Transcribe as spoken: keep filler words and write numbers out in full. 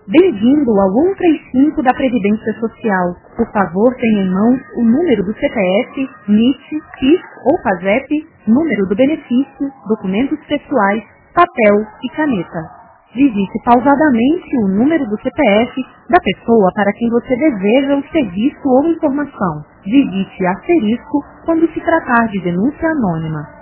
Bem-vindo ao cento e trinta e cinco da Previdência Social. Por favor, tenha em mãos o número do C P F, N I T, P I S ou PASEP, número do benefício, documentos pessoais, papel e caneta. Digite pausadamente o número do C P F da pessoa para quem você deseja o serviço ou informação. Digite asterisco quando se tratar de denúncia anônima.